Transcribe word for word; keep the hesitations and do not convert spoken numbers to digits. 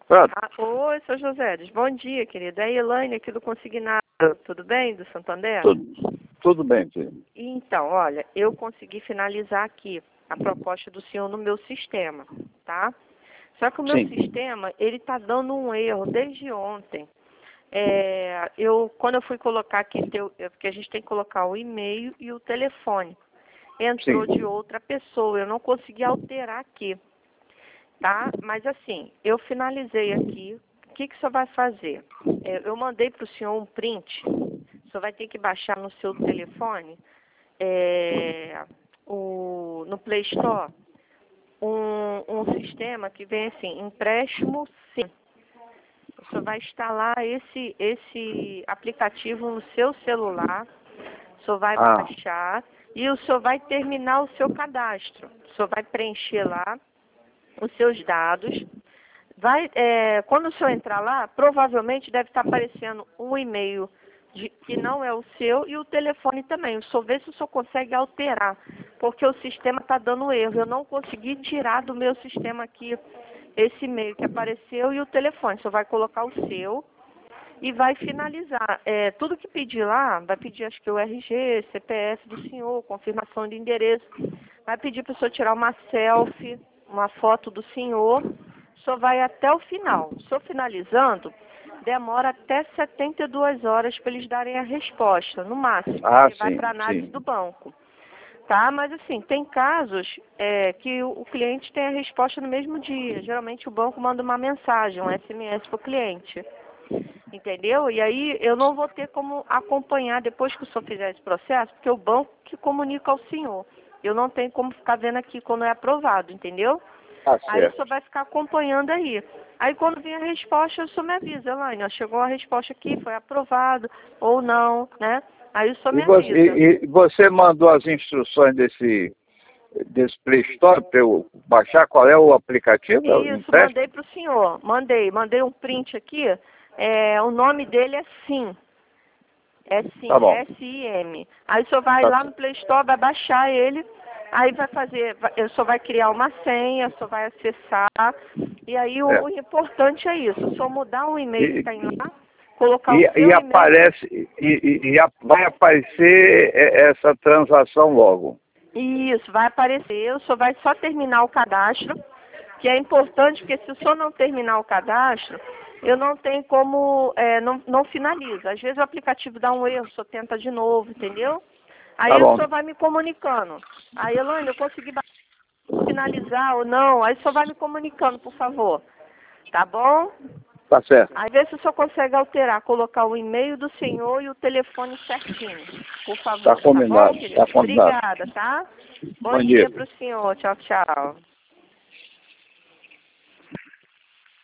Pronto. Ah, oi, seu José. Bom dia, querida. É a Elaine aqui do Consignado. Tudo bem, do Santander? Tudo, tudo bem, filho. Então, olha, eu consegui finalizar aqui a proposta do senhor no meu sistema, tá? Só que o meu Sim. sistema, ele tá dando um erro desde ontem. É, eu, quando eu fui colocar aqui, teu, é porque a gente tem que colocar o e-mail e o telefone. Entrou Sim. de outra pessoa, eu não consegui alterar aqui. Tá? Mas assim, eu finalizei aqui. O que, que o senhor vai fazer? É, eu mandei para o senhor um print. O senhor vai ter que baixar no seu telefone, é, o, no Play Store, um, um sistema que vem assim, empréstimo sim. O senhor vai instalar esse, esse aplicativo no seu celular. O senhor vai Ah, baixar e o senhor vai terminar o seu cadastro. O senhor vai preencher lá os seus dados. Vai, é, quando o senhor entrar lá, provavelmente deve estar aparecendo um e-mail de, que não é o seu e o telefone também. O senhor vê se o senhor consegue alterar, porque o sistema está dando erro. Eu não consegui tirar do meu sistema aqui esse e-mail que apareceu e o telefone. O senhor vai colocar o seu e vai finalizar. É, tudo que pedir lá, vai pedir acho que o R G, C P F do senhor, confirmação de endereço. Vai pedir para o senhor tirar uma selfie, uma foto do senhor. O senhor vai até o final. O senhor finalizando, demora até setenta e duas horas para eles darem a resposta, no máximo. ah, Que vai sim, para análise sim. do banco. Tá? Mas assim, tem casos é, que o, o cliente tem a resposta no mesmo dia. Geralmente o banco manda uma mensagem, um S M S para o cliente. Entendeu? E aí eu não vou ter como acompanhar depois que o senhor fizer esse processo, porque é o banco que comunica ao senhor. Eu não tenho como ficar vendo aqui quando é aprovado, entendeu? Tá Aí o certo. senhor vai ficar acompanhando aí. Aí quando vir a resposta, o senhor me avisa, Elaine, ó, chegou a resposta aqui, foi aprovado ou não, né? Aí o senhor E me você, avisa. e, e você mandou as instruções desse, desse Play Store para eu baixar? Qual é o aplicativo? É o Isso, empréstimo? mandei para o senhor. Mandei, mandei um print aqui. É, o nome dele é Sim. É Tá sim, bom. S I M. Aí o senhor vai Tá lá no certo. Play Store, vai baixar ele, aí vai fazer, vai- o senhor vai criar uma senha, o senhor vai acessar, e aí o, É. o importante é isso, o senhor mudar um e-mail que E, tem lá, colocar o e, e seu e-mail, aparece, e, e, e a- vai aparecer é, essa transação logo. isso, vai aparecer, o senhor vai só terminar o cadastro, que é importante, porque se o senhor não terminar o cadastro, eu não tenho como, é, não, não finaliza. Às vezes o aplicativo dá um erro, o senhor tenta de novo, entendeu? Tá Aí o bom. senhor vai me comunicando. Aí, Elaine, eu consegui ba- finalizar ou não, aí o senhor vai me comunicando, por favor. Tá bom? Tá certo. Aí vê se o senhor consegue alterar, colocar o e-mail do senhor e o telefone certinho, por Tá favor. Tá bom, combinado. querido? Tá combinado. Obrigada, tá? Bom Bom dia. dia para o senhor. Tchau, tchau.